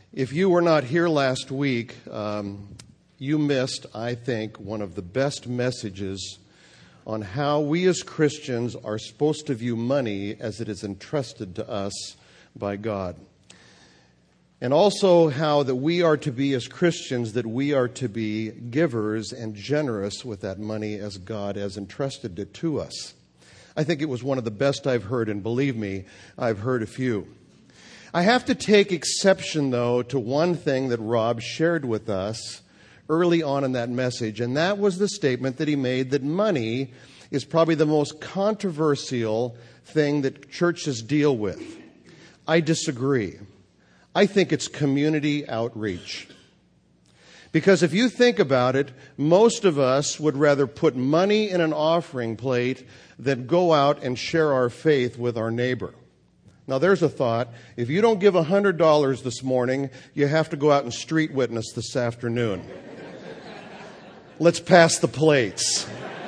If you were not here last week, you missed, I think, one of the best messages on how we as Christians are supposed to view money as it is entrusted to us by God. And also how that we are to be as Christians, that we are to be givers and generous with that money as God has entrusted it to us. I think it was one of the best I've heard, and believe me, I've heard a few. I have to take exception, though, to one thing that Rob shared with us early on in that message, and that was the statement that he made that money is probably the most controversial thing that churches deal with. I disagree. I think it's community outreach. Because if you think about it, most of us would rather put money in an offering plate than go out and share our faith with our neighbor. Now, there's a thought. If you don't give $100 this morning, you have to go out and street witness this afternoon. Let's pass the plates.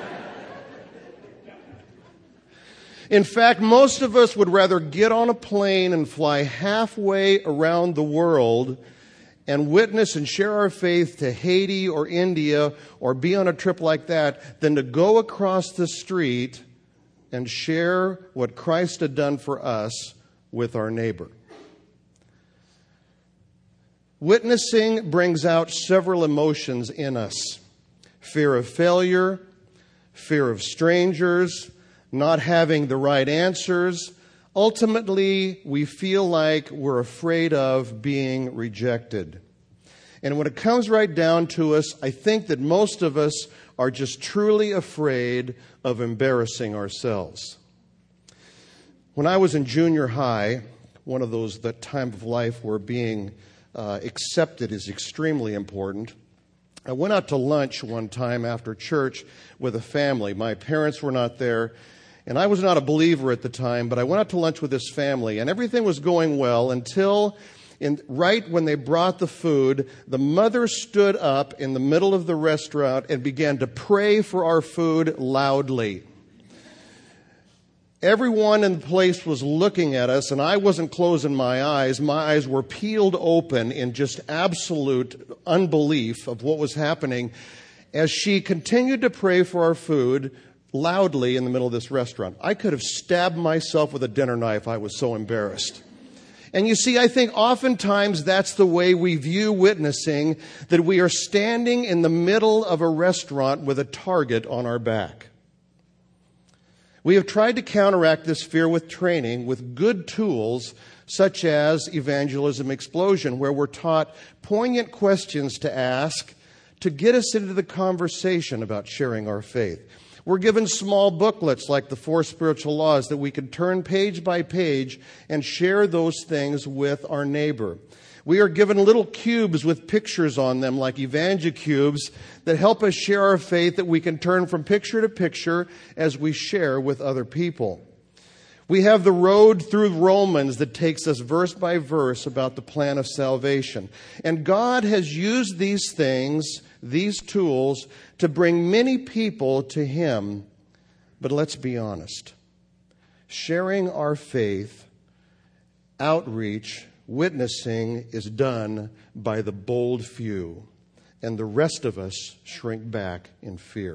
In fact, most of us would rather get on a plane and fly halfway around the world and witness and share our faith to Haiti or India or be on a trip like that than to go across the street and share what Christ had done for us with our neighbor. Witnessing brings out several emotions in us. Fear of failure, fear of strangers, not having the right answers. Ultimately, we feel like we're afraid of being rejected. And when it comes right down to us, I think that most of us are just truly afraid of embarrassing ourselves. When I was in junior high, one of those, that time of life where being accepted is extremely important, I went out to lunch one time after church with a family. My parents were not there, and I was not a believer at the time, but I went out to lunch with this family, and everything was going well until right when they brought the food, the mother stood up in the middle of the restaurant and began to pray for our food loudly. Everyone in the place was looking at us, and I wasn't closing my eyes. My eyes were peeled open in just absolute unbelief of what was happening as she continued to pray for our food loudly in the middle of this restaurant. I could have stabbed myself with a dinner knife. I was so embarrassed. And you see, I think oftentimes that's the way we view witnessing, that we are standing in the middle of a restaurant with a target on our back. We have tried to counteract this fear with training, with good tools such as Evangelism Explosion, where we're taught poignant questions to ask to get us into the conversation about sharing our faith. We're given small booklets like the 4 Spiritual Laws that we can turn page by page and share those things with our neighbor. We are given little cubes with pictures on them like EvangeCubes that help us share our faith, that we can turn from picture to picture as we share with other people. We have the road through Romans that takes us verse by verse about the plan of salvation. And God has used these things, these tools, to bring many people to Him. But let's be honest. Sharing our faith, outreach, witnessing is done by the bold few, and the rest of us shrink back in fear.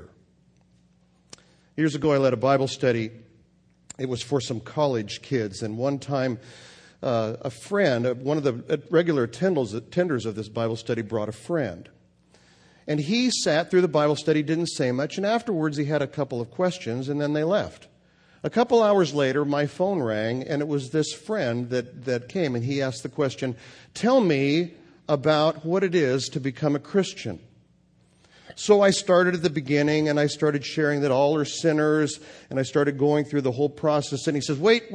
Years ago, I led a Bible study. It was for some college kids, and one time a friend, one of the regular attenders of this Bible study, brought a friend. And he sat through the Bible study, didn't say much, and afterwards he had a couple of questions, and then they left. A couple hours later, my phone rang, and it was this friend that came, and he asked the question, "Tell me about what it is to become a Christian." So I started at the beginning, and I started sharing that all are sinners, and I started going through the whole process, and he says, wait.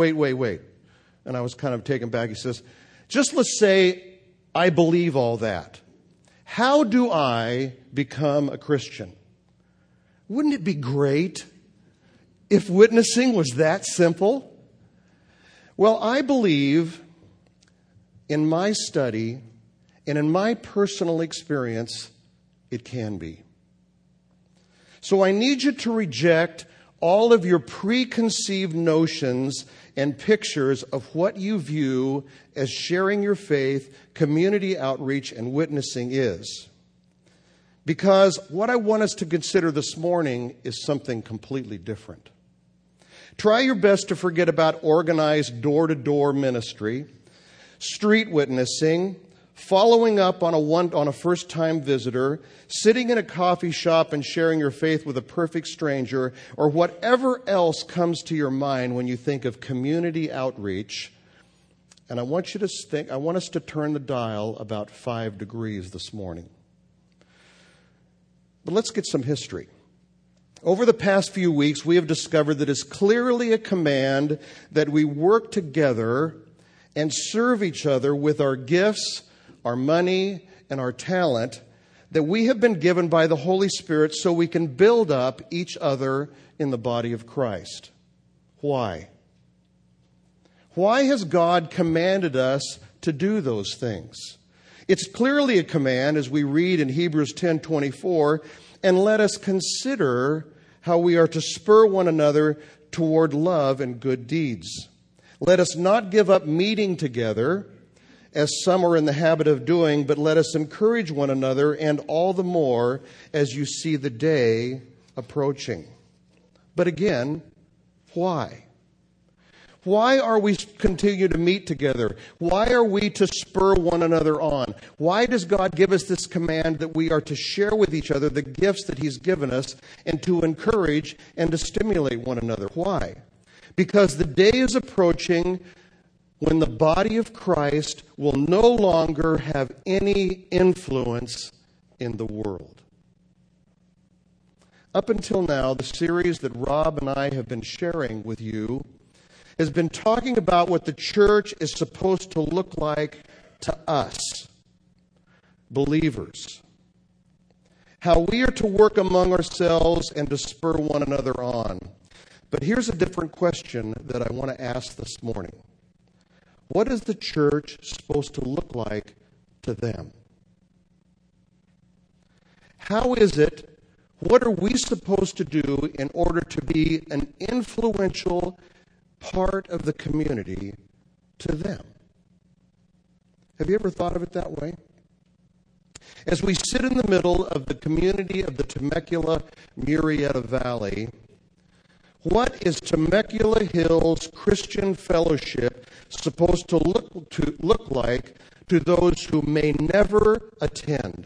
And I was kind of taken back. He says, just let's say I believe all that. How do I become a Christian? Wouldn't it be great if witnessing was that simple? Well, I believe in my study and in my personal experience, it can be. So I need you to reject all of your preconceived notions and pictures of what you view as sharing your faith, community outreach, and witnessing is. Because what I want us to consider this morning is something completely different. Try your best to forget about organized door-to-door ministry, street witnessing, following up on a first-time visitor, sitting in a coffee shop and sharing your faith with a perfect stranger, or whatever else comes to your mind when you think of community outreach. And I want us to turn the dial about 5 degrees this morning. But let's get some history. Over the past few weeks, we have discovered that it's clearly a command that we work together and serve each other with our gifts, our money, and our talent that we have been given by the Holy Spirit so we can build up each other in the body of Christ. Why? Why has God commanded us to do those things? It's clearly a command, as we read in Hebrews 10:24, and let us consider how we are to spur one another toward love and good deeds. Let us not give up meeting together, as some are in the habit of doing, but let us encourage one another, and all the more as you see the day approaching. But again, why? Why are we continue to meet together? Why are we to spur one another on? Why does God give us this command that we are to share with each other the gifts that He's given us and to encourage and to stimulate one another? Why? Because the day is approaching when the body of Christ will no longer have any influence in the world. Up until now, the series that Rob and I have been sharing with you has been talking about what the church is supposed to look like to us, believers. How we are to work among ourselves and to spur one another on. But here's a different question that I want to ask this morning. What is the church supposed to look like to them? How is it, what are we supposed to do in order to be an influential part of the community to them? Have you ever thought of it that way? As we sit in the middle of the community of the Temecula-Murrieta Valley, what is Temecula Hills Christian Fellowship supposed to look like to those who may never attend?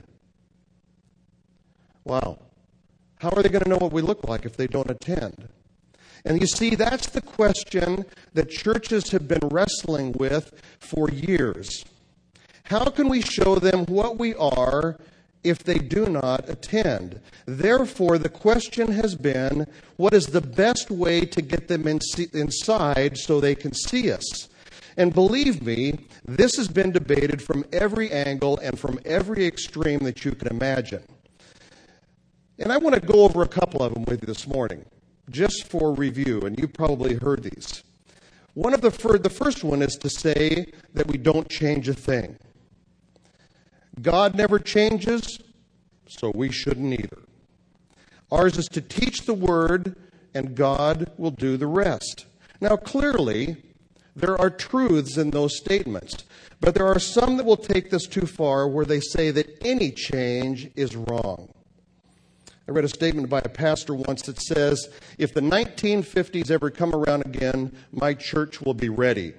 Wow. How are they going to know what we look like if they don't attend? And you see, that's the question that churches have been wrestling with for years. How can we show them what we are if they do not attend? Therefore, the question has been, what is the best way to get them inside so they can see us? And believe me, this has been debated from every angle and from every extreme that you can imagine. And I want to go over a couple of them with you this morning, just for review, and you've probably heard these. The first one is to say that we don't change a thing. God never changes, so we shouldn't either. Ours is to teach the Word, and God will do the rest. Now, clearly, there are truths in those statements, but there are some that will take this too far where they say that any change is wrong. I read a statement by a pastor once that says, if the 1950s ever come around again, my church will be ready.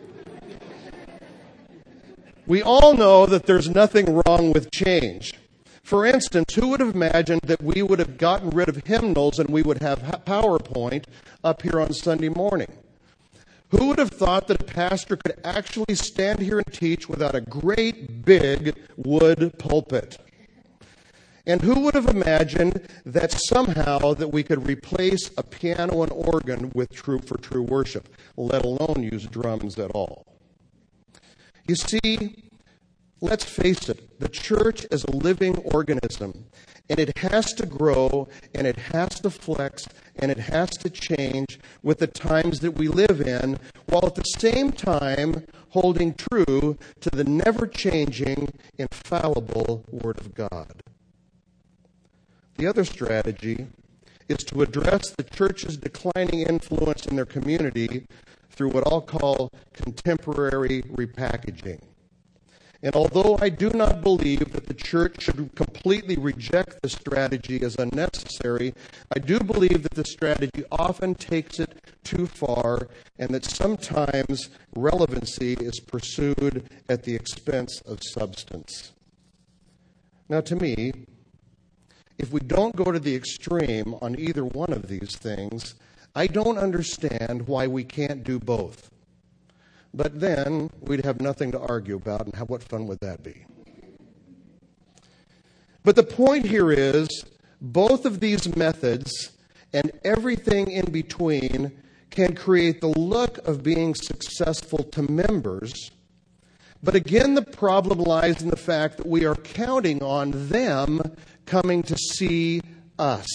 We all know that there's nothing wrong with change. For instance, who would have imagined that we would have gotten rid of hymnals and we would have PowerPoint up here on Sunday morning? Who would have thought that a pastor could actually stand here and teach without a great big wood pulpit? And who would have imagined that somehow that we could replace a piano and organ for true worship, let alone use drums at all? You see, let's face it, the church is a living organism, and it has to grow, and it has to flex, and it has to change with the times that we live in, while at the same time holding true to the never-changing, infallible Word of God. The other strategy is to address the church's declining influence in their community through what I'll call contemporary repackaging. And although I do not believe that the church should completely reject this strategy as unnecessary, I do believe that the strategy often takes it too far and that sometimes relevancy is pursued at the expense of substance. Now, to me, if we don't go to the extreme on either one of these things, I don't understand why we can't do both. But then we'd have nothing to argue about, and what fun would that be? But the point here is, both of these methods and everything in between can create the look of being successful to members. But again, the problem lies in the fact that we are counting on them coming to see us.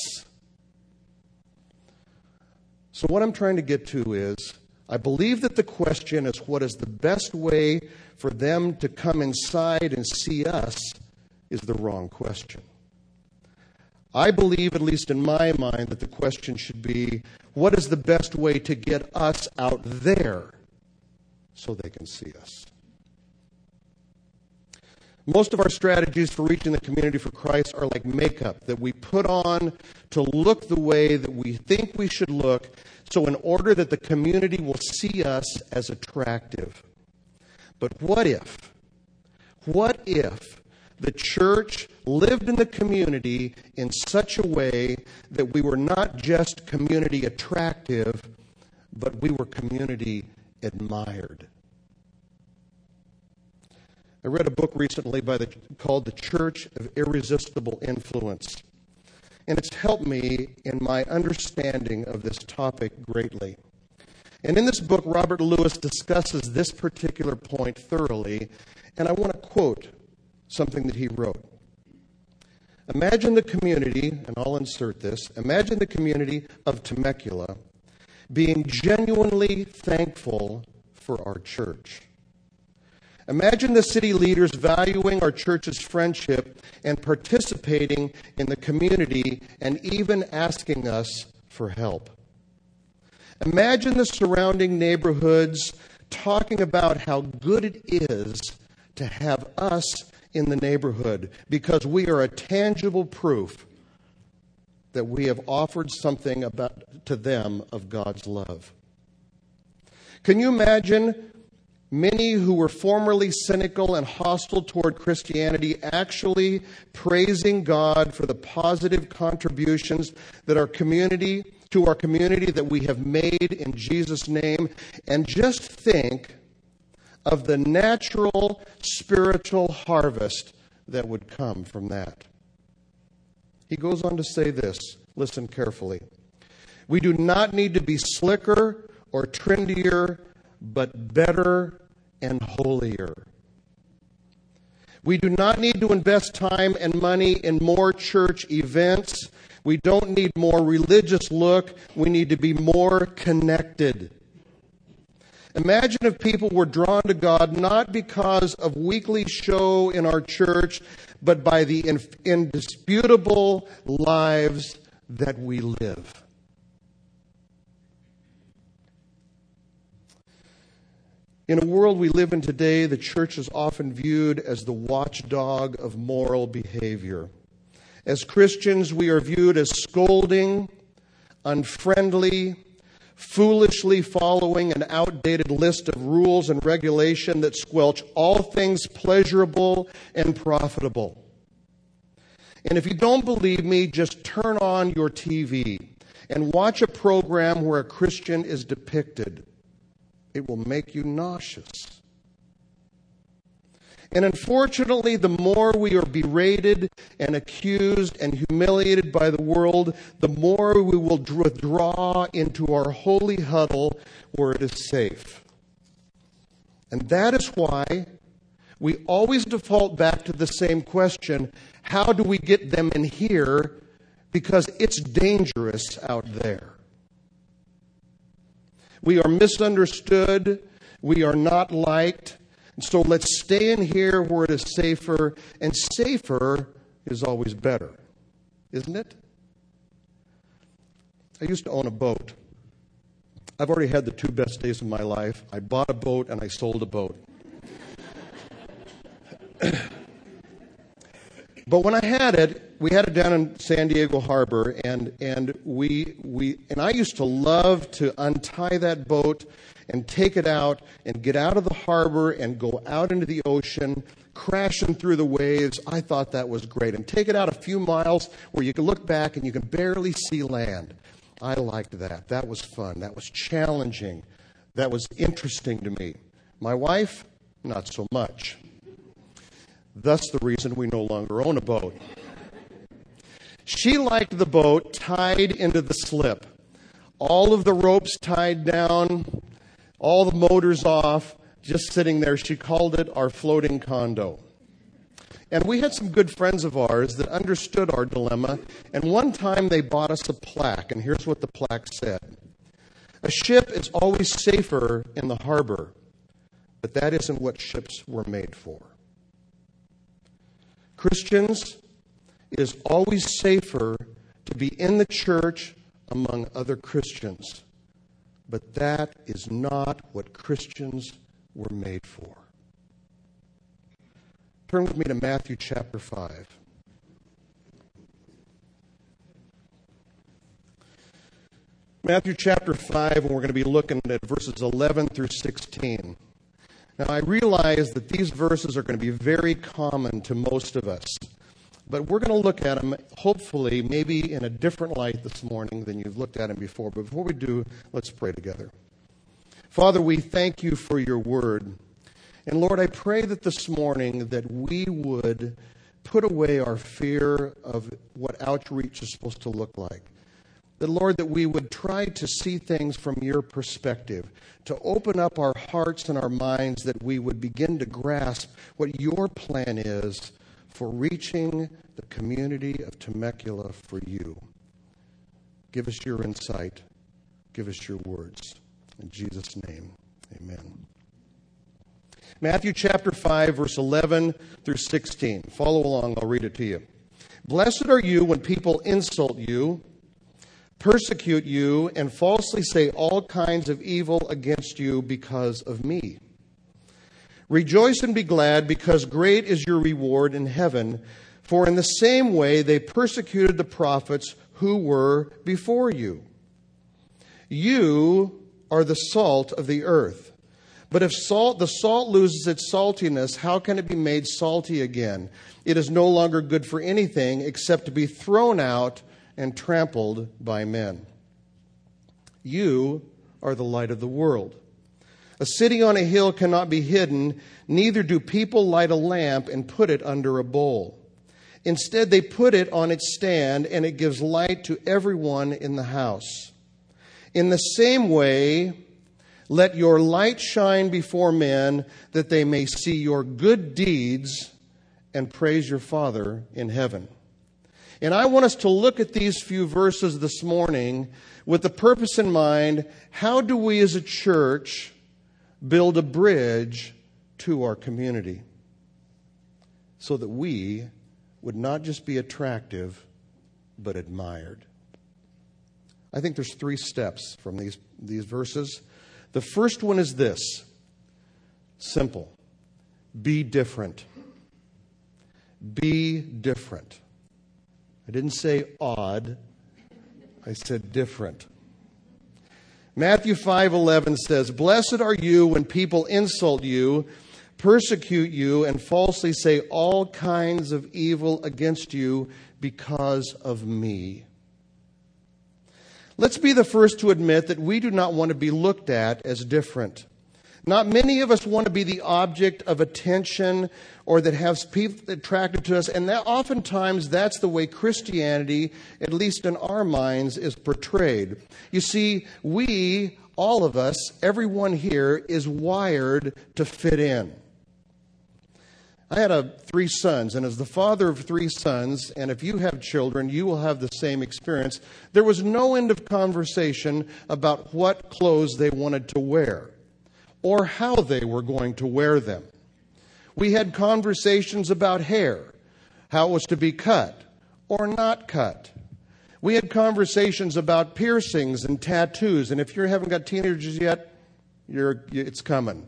So what I'm trying to get to is, I believe that the question is what is the best way for them to come inside and see us is the wrong question. I believe, at least in my mind, that the question should be, what is the best way to get us out there so they can see us? Most of our strategies for reaching the community for Christ are like makeup that we put on to look the way that we think we should look, so in order that the community will see us as attractive. But what if the church lived in the community in such a way that we were not just community attractive, but we were community admired? I read a book recently called The Church of Irresistible Influence. And it's helped me in my understanding of this topic greatly. And in this book, Robert Lewis discusses this particular point thoroughly. And I want to quote something that he wrote. Imagine the community, and I'll insert this, imagine the community of Temecula being genuinely thankful for our church. Imagine the city leaders valuing our church's friendship and participating in the community and even asking us for help. Imagine the surrounding neighborhoods talking about how good it is to have us in the neighborhood because we are a tangible proof that we have offered something to them of God's love. Can you imagine many who were formerly cynical and hostile toward Christianity actually praising God for the positive contributions that our community that we have made in Jesus' name? And just think of the natural spiritual harvest that would come from that. He goes on to say this. Listen carefully. We do not need to be slicker or trendier, but better and holier. We do not need to invest time and money in more church events. We don't need more religious look. We need to be more connected. Imagine if people were drawn to God not because of weekly show in our church, but by the indisputable lives that we live. In a world we live in today, the church is often viewed as the watchdog of moral behavior. As Christians, we are viewed as scolding, unfriendly, foolishly following an outdated list of rules and regulation that squelch all things pleasurable and profitable. And if you don't believe me, just turn on your TV and watch a program where a Christian is depicted. It will make you nauseous. And unfortunately, the more we are berated and accused and humiliated by the world, the more we will withdraw into our holy huddle where it is safe. And that is why we always default back to the same question: how do we get them in here? Because it's dangerous out there. We are misunderstood. We are not liked. And so let's stay in here where it is safer. And safer is always better, isn't it? I used to own a boat. I've already had the two best days of my life. I bought a boat and I sold a boat. But when I had it, we had it down in San Diego Harbor, and I used to love to untie that boat and take it out and get out of the harbor and go out into the ocean, crashing through the waves. I thought that was great. And take it out a few miles where you can look back and you can barely see land. I liked that. That was fun. That was challenging. That was interesting to me. My wife, not so much. Thus the reason we no longer own a boat. She liked the boat tied into the slip. All of the ropes tied down, all the motors off, just sitting there. She called it our floating condo. And we had some good friends of ours that understood our dilemma. And one time they bought us a plaque. And here's what the plaque said. A ship is always safer in the harbor, but that isn't what ships were made for. Christians, it is always safer to be in the church among other Christians, but that is not what Christians were made for. Turn with me to Matthew chapter 5. Matthew chapter 5, and we're going to be looking at verses 11 through 16. Now, I realize that these verses are going to be very common to most of us, but we're going to look at them, hopefully, maybe in a different light this morning than you've looked at them before. But before we do, let's pray together. Father, we thank you for your word. And Lord, I pray that this morning that we would put away our fear of what outreach is supposed to look like. That, Lord, that we would try to see things from your perspective, to open up our hearts and our minds, that we would begin to grasp what your plan is for reaching the community of Temecula for you. Give us your insight. Give us your words. In Jesus' name, amen. Matthew chapter 5, verse 11 through 16. Follow along, I'll read it to you. Blessed are you when people insult you, persecute you, and falsely say all kinds of evil against you because of me. Rejoice and be glad, because great is your reward in heaven. For in the same way they persecuted the prophets who were before you. You are the salt of the earth. But if the salt loses its saltiness, how can it be made salty again? It is no longer good for anything except to be thrown out and trampled by men. You are the light of the world. A city on a hill cannot be hidden, neither do people light a lamp and put it under a bowl. Instead, they put it on its stand, and it gives light to everyone in the house. In the same way, let your light shine before men, that they may see your good deeds and praise your Father in heaven. And I want us to look at these few verses this morning with the purpose in mind: how do we as a church build a bridge to our community so that we would not just be attractive, but admired? I think there's 3 steps from these verses. The first one is this: simple. Be different. Be different. I didn't say odd. I said different. Matthew 5:11 says, Blessed are you when people insult you, persecute you, and falsely say all kinds of evil against you because of me. Let's be the first to admit that we do not want to be looked at as different. Not many of us want to be the object of attention or that have people attracted to us. And that oftentimes that's the way Christianity, at least in our minds, is portrayed. You see, we, all of us, everyone here is wired to fit in. I had 3 sons, and as the father of 3 sons, and if you have children, you will have the same experience. There was no end of conversation about what clothes they wanted to wear or how they were going to wear them. We had conversations about hair, how it was to be cut or not cut. We had conversations about piercings and tattoos, and if you haven't got teenagers yet, it's coming.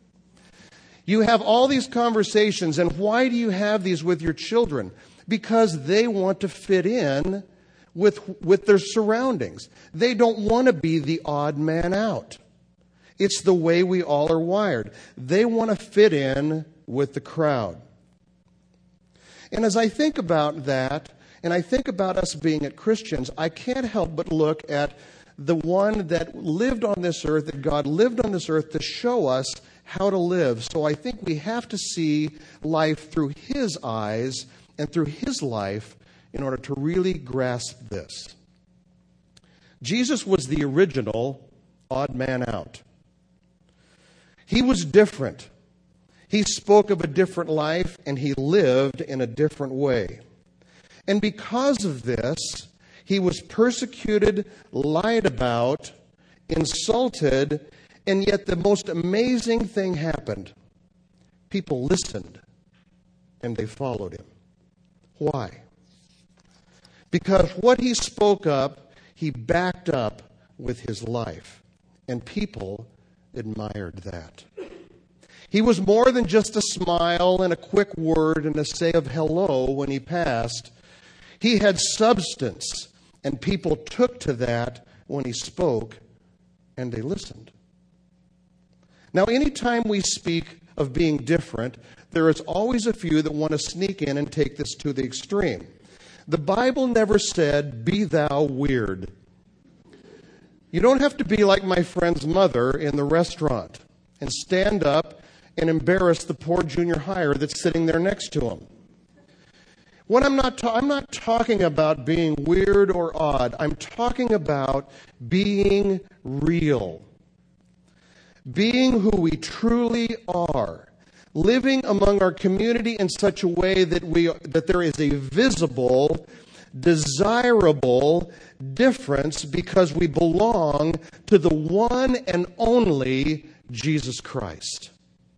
You have all these conversations, and why do you have these with your children? Because they want to fit in with their surroundings. They don't want to be the odd man out. It's the way we all are wired. They want to fit in with the crowd. And as I think about that, and I think about us being Christians, I can't help but look at the one that lived on this earth, that God lived on this earth to show us how to live. So I think we have to see life through His eyes and through His life in order to really grasp this. Jesus was the original odd man out. He was different. He spoke of a different life, and He lived in a different way. And because of this, He was persecuted, lied about, insulted, and yet the most amazing thing happened. People listened, and they followed Him. Why? Because what He spoke up, He backed up with His life. And people admired that. He was more than just a smile and a quick word and a say of hello when He passed. He had substance, and people took to that when He spoke, and they listened. Now, anytime we speak of being different, there is always a few that want to sneak in and take this to the extreme. The Bible never said, "Be thou weird." You don't have to be like my friend's mother in the restaurant and stand up and embarrass the poor junior hire that's sitting there next to him. I'm not talking about being weird or odd. I'm talking about being real. Being who we truly are. Living among our community in such a way that there is a visible, desirable difference because we belong to the one and only Jesus Christ.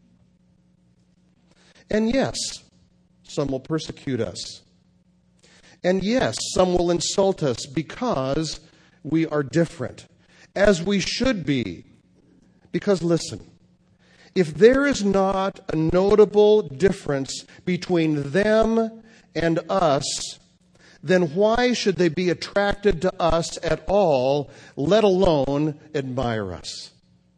And yes, some will persecute us. And yes, some will insult us because we are different, as we should be. Because listen, if there is not a notable difference between them and us, then why should they be attracted to us at all, let alone admire us?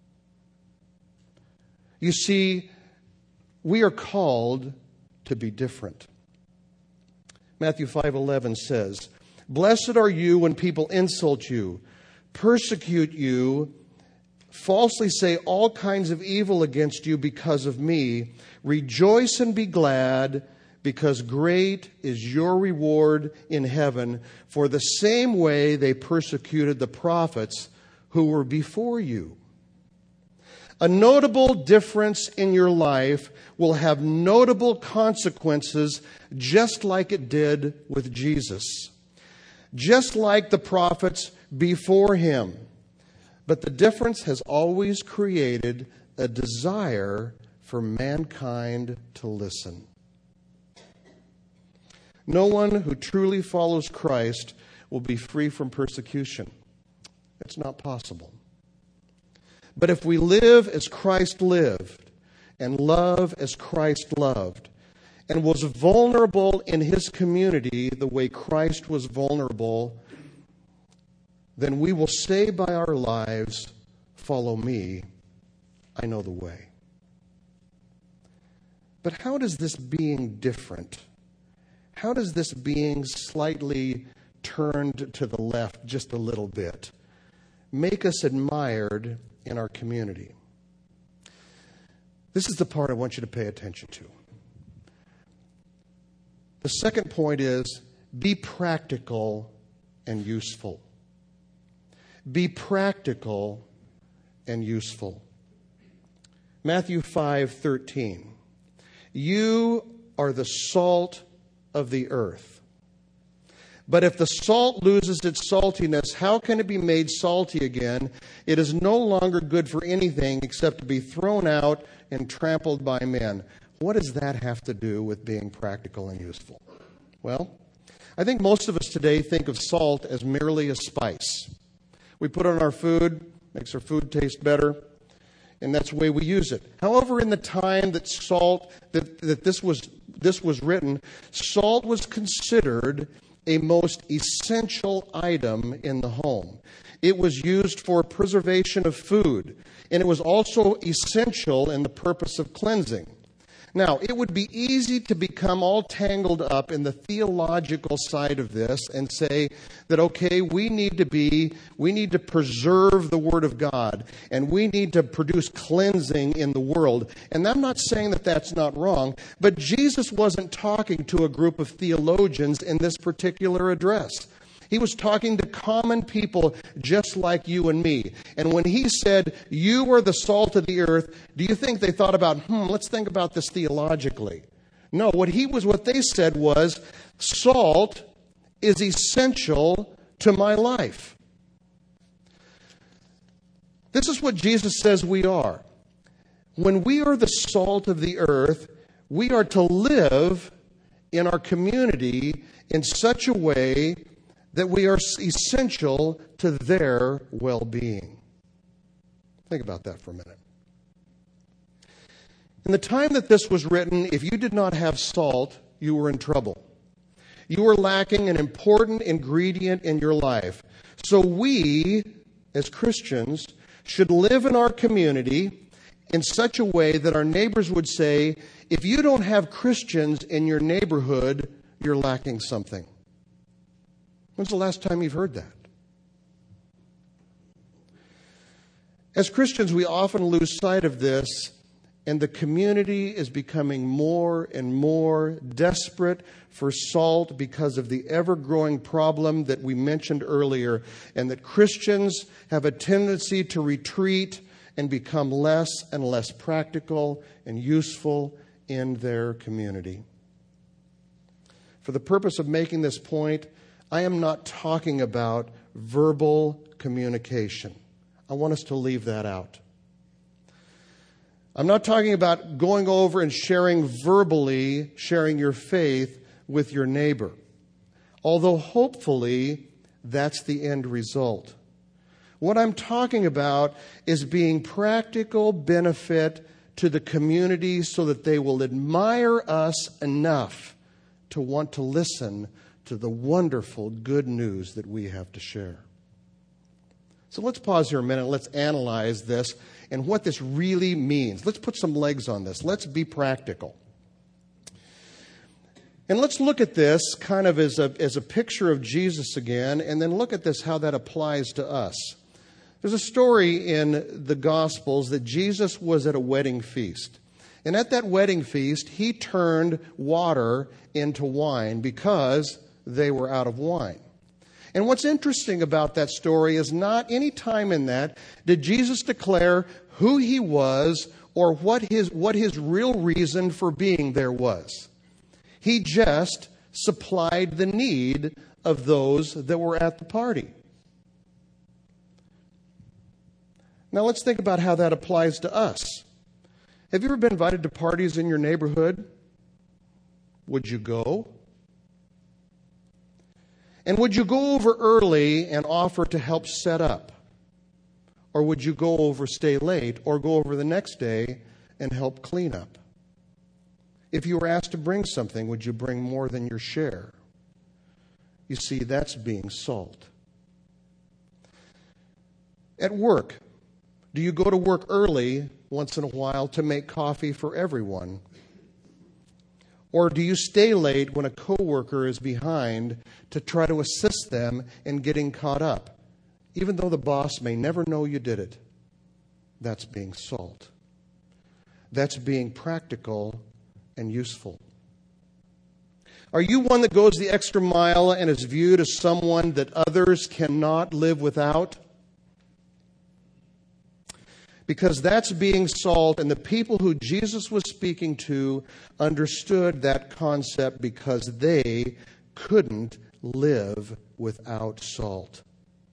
You see, we are called to be different. Matthew 5:11 says, "Blessed are you when people insult you, persecute you, falsely say all kinds of evil against you because of me. Rejoice and be glad, because great is your reward in heaven. For the same way they persecuted the prophets who were before you." A notable difference in your life will have notable consequences, just like it did with Jesus. Just like the prophets before Him. But the difference has always created a desire for mankind to listen. No one who truly follows Christ will be free from persecution. It's not possible. But if we live as Christ lived and love as Christ loved and was vulnerable in His community the way Christ was vulnerable, then we will say by our lives, "Follow me, I know the way." But how does this being different, how does this being slightly turned to the left just a little bit make us admired in our community? This is the part I want you to pay attention to. The second point is, be practical and useful. Be practical and useful. Matthew 5:13. You are the salt of the earth. But if the salt loses its saltiness, how can it be made salty again? It is no longer good for anything except to be thrown out and trampled by men. What does that have to do with being practical and useful? Well, I think most of us today think of salt as merely a spice. We put it on our food, makes our food taste better, and that's the way we use it. However, in the time that this was written, salt was considered a most essential item in the home. It was used for preservation of food, and it was also essential in the purpose of cleansing. Now, it would be easy to become all tangled up in the theological side of this and say that, okay, we need to preserve the Word of God, and we need to produce cleansing in the world. And I'm not saying that that's not wrong, but Jesus wasn't talking to a group of theologians in this particular address. He was talking to common people just like you and me. And when he said, you are the salt of the earth, do you think they thought about, let's think about this theologically? No, what they said was, salt is essential to my life. This is what Jesus says we are. When we are the salt of the earth, we are to live in our community in such a way that we are essential to their well-being. Think about that for a minute. In the time that this was written, if you did not have salt, you were in trouble. You were lacking an important ingredient in your life. So we, as Christians, should live in our community in such a way that our neighbors would say, if you don't have Christians in your neighborhood, you're lacking something. When's the last time you've heard that? As Christians, we often lose sight of this, and the community is becoming more and more desperate for salt because of the ever-growing problem that we mentioned earlier, and that Christians have a tendency to retreat and become less and less practical and useful in their community. For the purpose of making this point, I am not talking about verbal communication. I want us to leave that out. I'm not talking about going over and sharing your faith with your neighbor. Although hopefully that's the end result. What I'm talking about is being practical benefit to the community so that they will admire us enough to want to listen to the wonderful good news that we have to share. So let's pause here a minute. Let's analyze this and what this really means. Let's put some legs on this. Let's be practical. And let's look at this kind of as a picture of Jesus again, and then look at this, how that applies to us. There's a story in the Gospels that Jesus was at a wedding feast. And at that wedding feast, he turned water into wine because they were out of wine. And what's interesting about that story is not any time in that did Jesus declare who he was or what his real reason for being there was. He just supplied the need of those that were at the party. Now let's think about how that applies to us. Have you ever been invited to parties in your neighborhood? Would you go? And would you go over early and offer to help set up? Or would you go over, stay late, or go over the next day and help clean up? If you were asked to bring something, would you bring more than your share? You see, that's being salt. At work, do you go to work early once in a while to make coffee for everyone? Or do you stay late when a coworker is behind to try to assist them in getting caught up, even though the boss may never know you did it? That's being salt. That's being practical and useful. Are you one that goes the extra mile and is viewed as someone that others cannot live without? Because that's being salt, and the people who Jesus was speaking to understood that concept because they couldn't live without salt.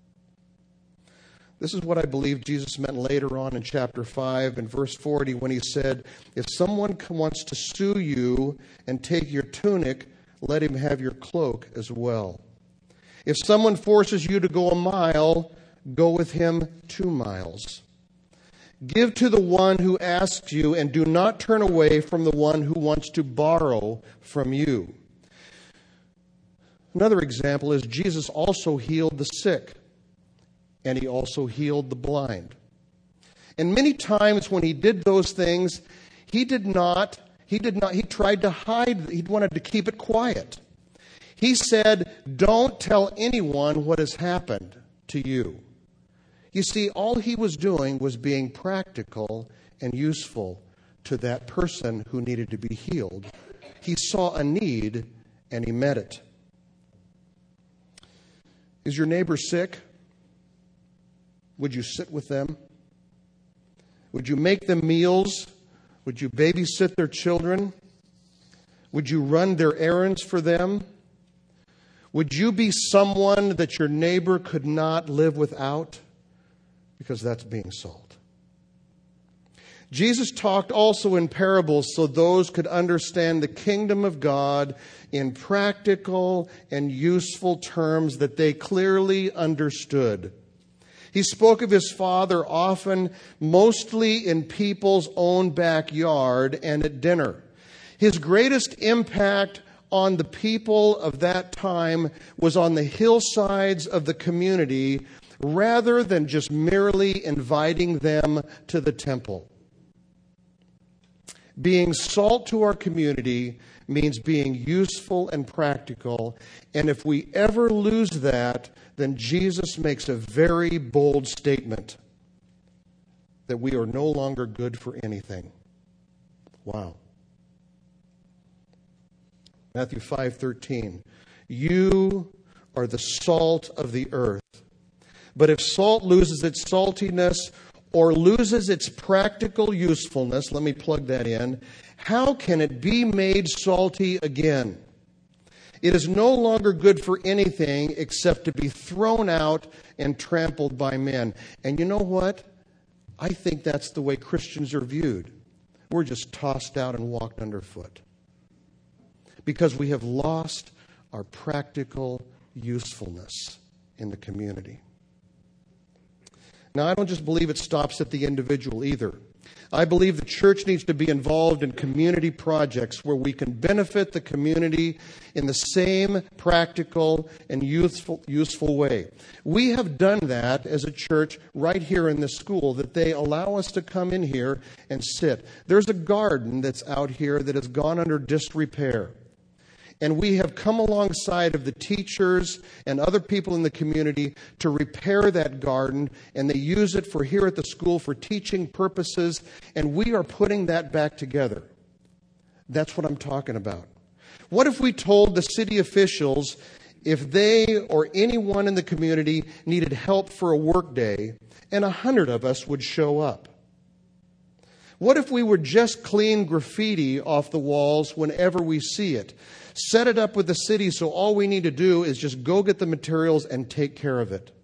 This is what I believe Jesus meant later on in chapter 5 and verse 40 when he said, if someone wants to sue you and take your tunic, let him have your cloak as well. If someone forces you to go a mile, go with him 2 miles. Give to the one who asks you, and do not turn away from the one who wants to borrow from you. Another example is Jesus also healed the sick, and he also healed the blind. And many times when he did those things, he tried to hide, he wanted to keep it quiet. He said, don't tell anyone what has happened to you. You see, all he was doing was being practical and useful to that person who needed to be healed. He saw a need and he met it. Is your neighbor sick? Would you sit with them? Would you make them meals? Would you babysit their children? Would you run their errands for them? Would you be someone that your neighbor could not live without? Because that's being salt. Jesus talked also in parables so those could understand the kingdom of God in practical and useful terms that they clearly understood. He spoke of his Father often, mostly in people's own backyard and at dinner. His greatest impact on the people of that time was on the hillsides of the community, rather than just merely inviting them to the temple. Being salt to our community means being useful and practical. And if we ever lose that, then Jesus makes a very bold statement that we are no longer good for anything. Wow. Matthew 5:13. You are the salt of the earth. But if salt loses its saltiness or loses its practical usefulness, let me plug that in, how can it be made salty again? It is no longer good for anything except to be thrown out and trampled by men. And you know what? I think that's the way Christians are viewed. We're just tossed out and walked underfoot. Because we have lost our practical usefulness in the community. Now, I don't just believe it stops at the individual either. I believe the church needs to be involved in community projects where we can benefit the community in the same practical and useful way. We have done that as a church right here in this school, that they allow us to come in here and sit. There's a garden that's out here that has gone under disrepair. And we have come alongside of the teachers and other people in the community to repair that garden, and they use it for here at the school for teaching purposes, and we are putting that back together. That's what I'm talking about. What if we told the city officials if they or anyone in the community needed help for a work day, and 100 of us would show up? What if we would just clean graffiti off the walls whenever we see it? Set it up with the city so all we need to do is just go get the materials and take care of it.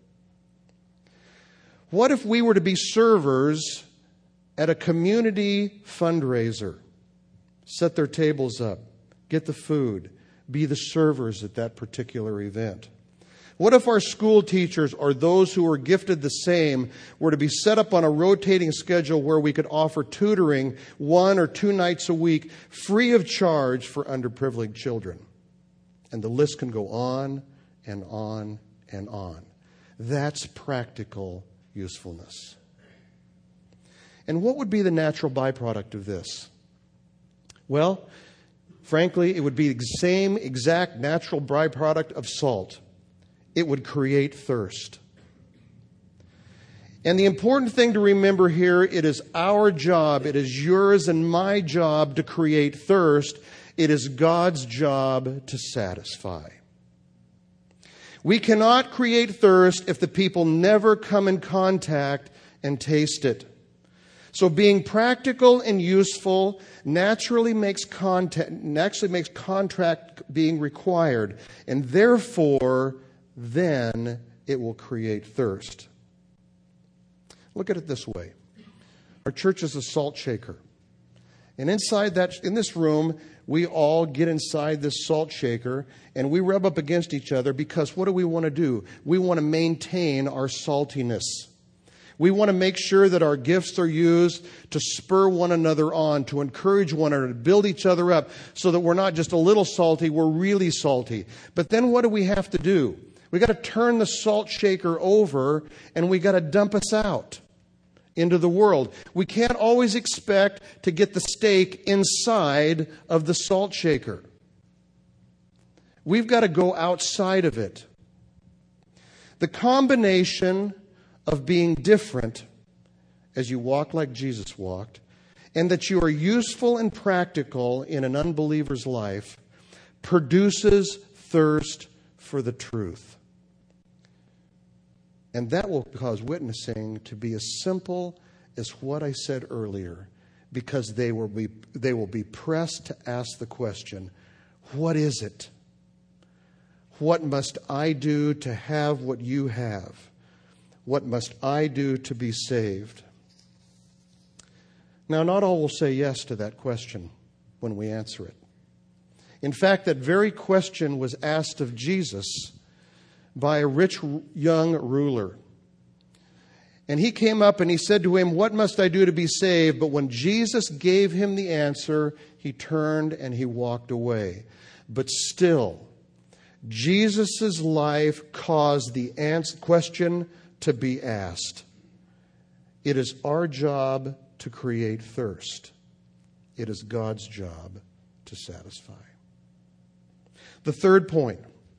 What if we were to be servers at a community fundraiser? Set their tables up, get the food, be the servers at that particular event. What if our school teachers or those who are gifted the same were to be set up on a rotating schedule where we could offer tutoring 1 or 2 nights a week free of charge for underprivileged children? And the list can go on and on and on. That's practical usefulness. And what would be the natural byproduct of this? Well, frankly, it would be the same exact natural byproduct of salt. It would create thirst. And the important thing to remember here, it is our job, it is yours and my job to create thirst. It is God's job to satisfy. We cannot create thirst if the people never come in contact and taste it. So being practical and useful naturally makes contact being required, and therefore then it will create thirst. Look at it this way. Our church is a salt shaker. And in this room, we all get inside this salt shaker and we rub up against each other because what do we want to do? We want to maintain our saltiness. We want to make sure that our gifts are used to spur one another on, to encourage one another, to build each other up so that we're not just a little salty, we're really salty. But then what do we have to do? We got to turn the salt shaker over and we got to dump us out into the world. We can't always expect to get the steak inside of the salt shaker. We've got to go outside of it. The combination of being different as you walk like Jesus walked, and that you are useful and practical in an unbeliever's life, produces thirst for the truth. And that will cause witnessing to be as simple as what I said earlier, because they will be pressed to ask the question, what is it? What must I do to have what you have? What must I do to be saved? Now, not all will say yes to that question when we answer it. In fact, that very question was asked of Jesus by a rich young ruler. And he came up and he said to him, what must I do to be saved? But when Jesus gave him the answer, he turned and he walked away. But still, Jesus' life caused the question to be asked. It is our job to create thirst. It is God's job to satisfy. The third point.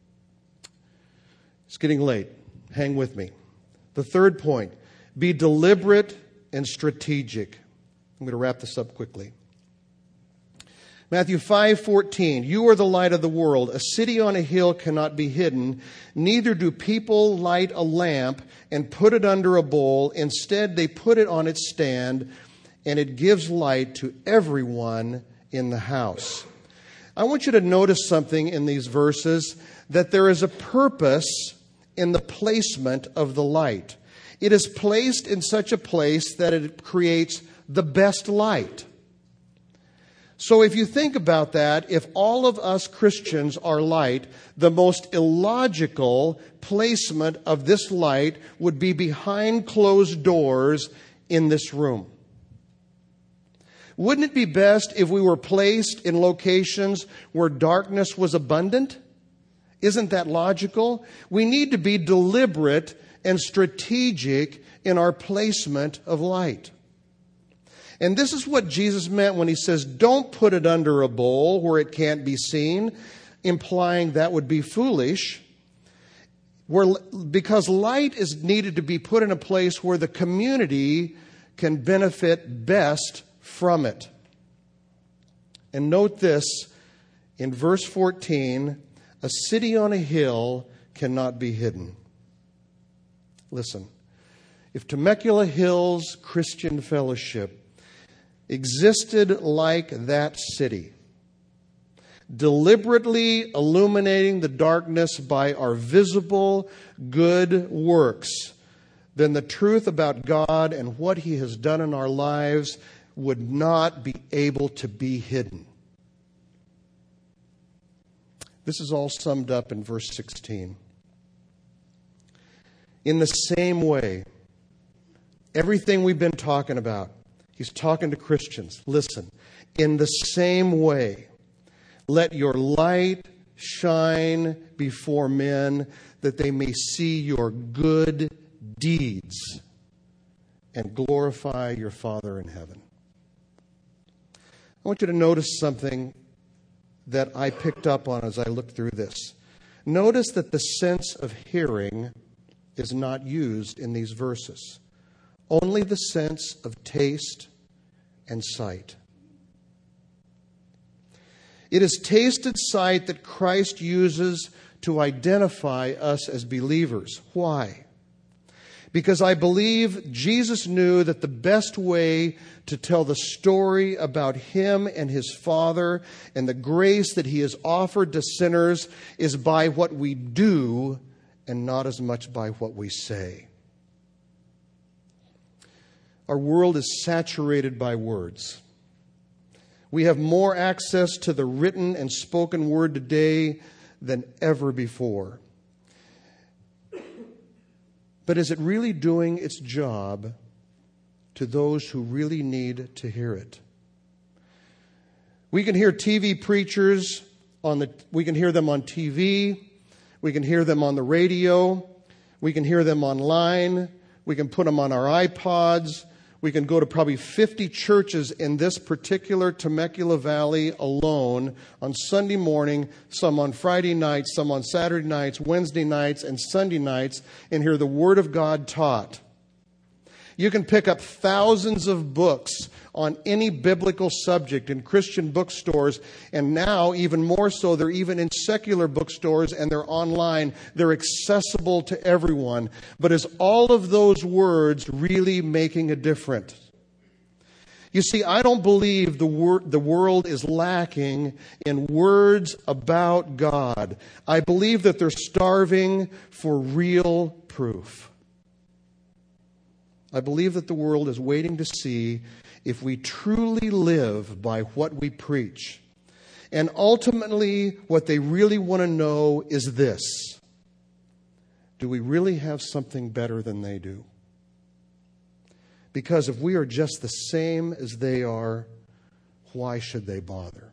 It's getting late. Hang with me. The third point. Be deliberate and strategic. I'm going to wrap this up quickly. Matthew 5:14, you are the light of the world. A city on a hill cannot be hidden. Neither do people light a lamp and put it under a bowl. Instead, they put it on its stand, and it gives light to everyone in the house. I want you to notice something in these verses, that there is a purpose in the placement of the light. It is placed in such a place that it creates the best light. So if you think about that, if all of us Christians are light, the most illogical placement of this light would be behind closed doors in this room. Wouldn't it be best if we were placed in locations where darkness was abundant? Isn't that logical? We need to be deliberate and strategic in our placement of light. And this is what Jesus meant when he says, don't put it under a bowl where it can't be seen, implying that would be foolish. Because light is needed to be put in a place where the community can benefit best from it. And note this, in verse 14, a city on a hill cannot be hidden. Listen, if Temecula Hills Christian Fellowship existed like that city, deliberately illuminating the darkness by our visible good works, then the truth about God and what He has done in our lives would not be able to be hidden. This is all summed up in verse 16. In the same way, everything we've been talking about, he's talking to Christians. Listen, in the same way, let your light shine before men that they may see your good deeds and glorify your Father in heaven. I want you to notice something that I picked up on as I looked through this. Notice that the sense of hearing is not used in these verses. Only the sense of taste and sight. It is taste and sight that Christ uses to identify us as believers. Why? Because I believe Jesus knew that the best way to tell the story about Him and His Father and the grace that He has offered to sinners is by what we do and not as much by what we say. Our world is saturated by words. We have more access to the written and spoken word today than ever before. But is it really doing its job to those who really need to hear it? We can hear TV preachers we can hear them on TV, we can hear them on the radio, we can hear them online, we can put them on our iPods. We can go to probably 50 churches in this particular Temecula Valley alone on Sunday morning, some on Friday nights, some on Saturday nights, Wednesday nights, and Sunday nights, and hear the Word of God taught. You can pick up thousands of books on any biblical subject in Christian bookstores, and now even more so, they're even in secular bookstores and they're online. They're accessible to everyone. But is all of those words really making a difference? You see, I don't believe the world is lacking in words about God. I believe that they're starving for real proof. I believe that the world is waiting to see if we truly live by what we preach. And ultimately, what they really want to know is this: do we really have something better than they do? Because if we are just the same as they are, why should they bother?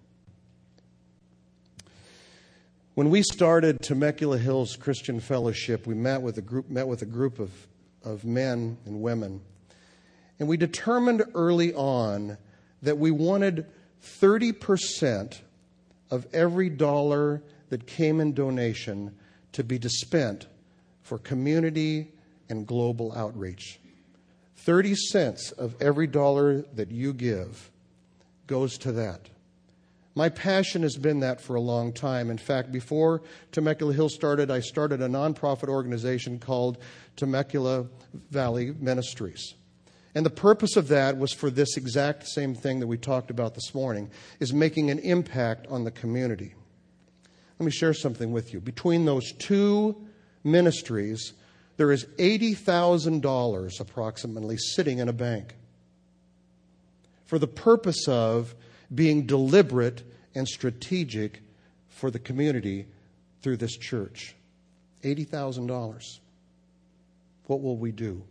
When we started Temecula Hills Christian Fellowship, we met with a group of men and women. And we determined early on that we wanted 30% of every dollar that came in donation to be spent for community and global outreach. 30 cents of every dollar that you give goes to that. My passion has been that for a long time. In fact, before Temecula Hills started, I started a nonprofit organization called Temecula Valley Ministries. And the purpose of that was for this exact same thing that we talked about this morning, is making an impact on the community. Let me share something with you. Between those two ministries, there is $80,000 approximately sitting in a bank for the purpose of being deliberate and strategic for the community through this church. $80,000. What will we do?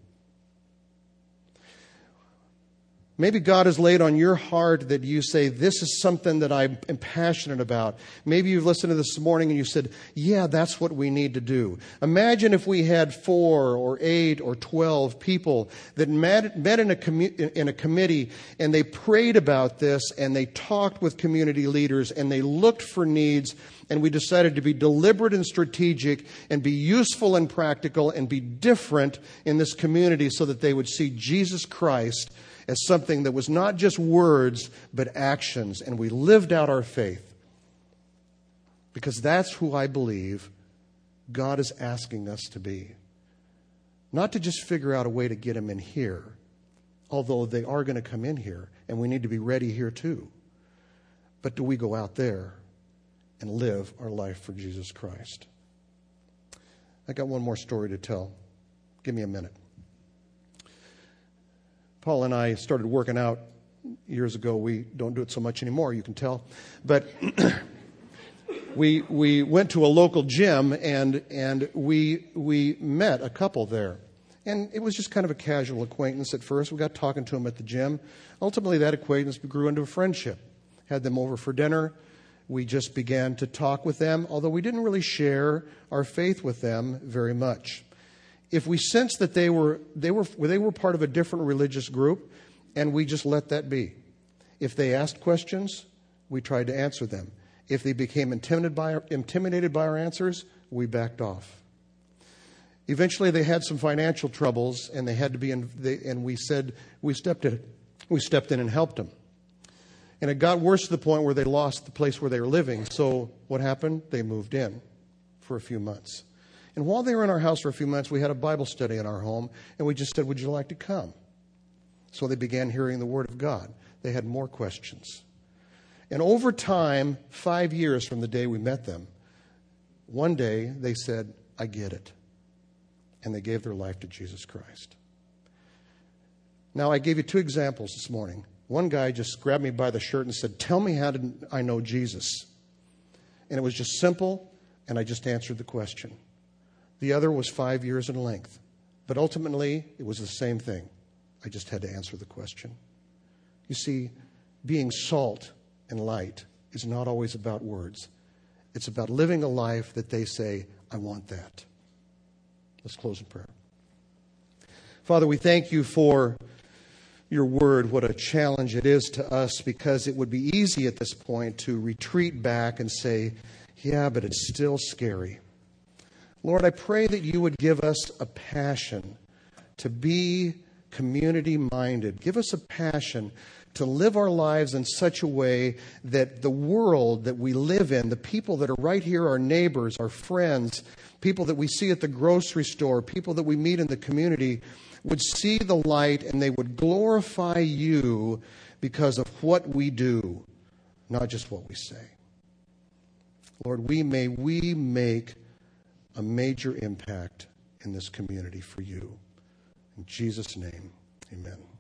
Maybe God has laid on your heart that you say, this is something that I am passionate about. Maybe you've listened to this morning and you said, yeah, that's what we need to do. Imagine if we had 4 or 8 or 12 people that met in a committee and they prayed about this and they talked with community leaders and they looked for needs, and we decided to be deliberate and strategic and be useful and practical and be different in this community so that they would see Jesus Christ as something that was not just words, but actions. And we lived out our faith. Because that's who I believe God is asking us to be. Not to just figure out a way to get them in here, although they are going to come in here, and we need to be ready here too. But do we go out there and live our life for Jesus Christ? I got one more story to tell. Give me a minute. Paul and I started working out years ago. We don't do it so much anymore, you can tell. But we went to a local gym and we met a couple there. And it was just kind of a casual acquaintance at first. We got talking to them at the gym. Ultimately, that acquaintance grew into a friendship. Had them over for dinner. We just began to talk with them, although we didn't really share our faith with them very much. If we sensed that they were part of a different religious group, and we just let that be. If they asked questions, we tried to answer them. If they became intimidated by our answers, we backed off. Eventually, they had some financial troubles, and they had to be and we stepped in and helped them. And it got worse to the point where they lost the place where they were living. So what happened? They moved in for a few months. And while they were in our house for a few months, we had a Bible study in our home, and we just said, would you like to come? So they began hearing the Word of God. They had more questions. And over time, 5 years from the day we met them, one day they said, I get it. And they gave their life to Jesus Christ. Now, I gave you 2 examples this morning. One guy just grabbed me by the shirt and said, "Tell me, how did I know Jesus?" And it was just simple, and I just answered the question. The other was 5 years in length. But ultimately, it was the same thing. I just had to answer the question. You see, being salt and light is not always about words. It's about living a life that they say, "I want that." Let's close in prayer. Father, we thank you for your word. What a challenge it is to us, because it would be easy at this point to retreat back and say, "Yeah, but it's still scary." Lord, I pray that you would give us a passion to be community-minded. Give us a passion to live our lives in such a way that the world that we live in, the people that are right here, our neighbors, our friends, people that we see at the grocery store, people that we meet in the community, would see the light and they would glorify you because of what we do, not just what we say. Lord, we make a major impact in this community for you. In Jesus' name, amen.